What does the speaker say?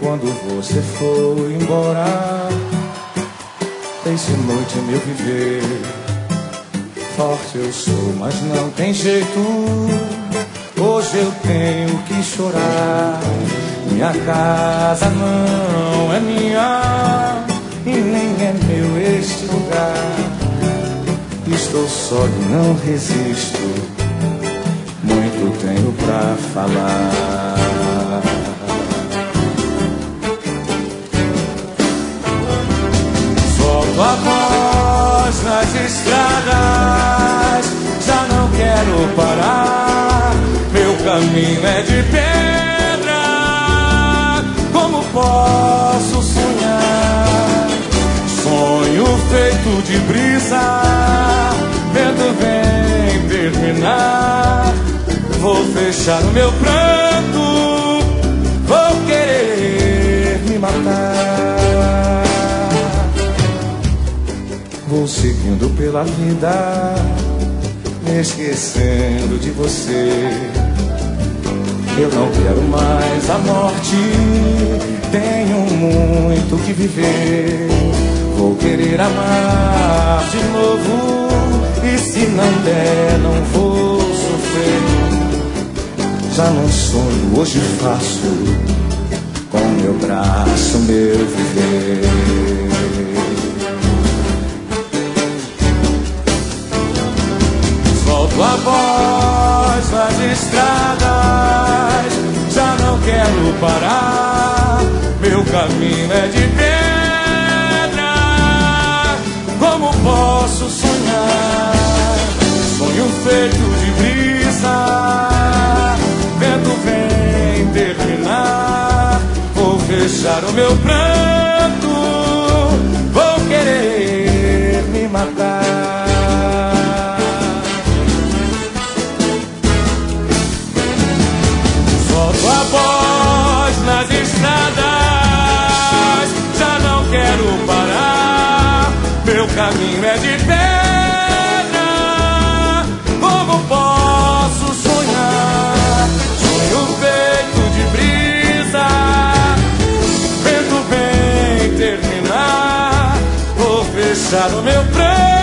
quando você foi embora. Deixe noite meu viver. Forte eu sou, mas não tem jeito. Hoje eu tenho que chorar. Minha casa não é minha e nem é meu este lugar. Estou só e não resisto. Muito tenho pra falar. Solto a voz nas estradas, já não quero parar. Meu caminho é de pedra, como posso sonhar? Sonho feito de brisa, vento vem terminar. Vou fechar o meu pranto, vou querer me matar. Vou seguindo pela vida, me esquecendo de você. Eu não quero mais a morte, tenho muito que viver. Vou querer amar de novo, e se não der não vou sofrer. Já não sonho, hoje faço com meu braço meu viver. Solto a voz nas estradas, já não quero parar. Meu caminho é de pedra, como posso sonhar? Sonho feito de brisa, vento vem terminar. Vou fechar o meu pranto, vou querer me matar. Solto a voz nas estradas, já não quero parar. Meu caminho é de pedra, como posso sonhar? Sonho feito de brisa, vento vem terminar. Vou fechar o meu pranto,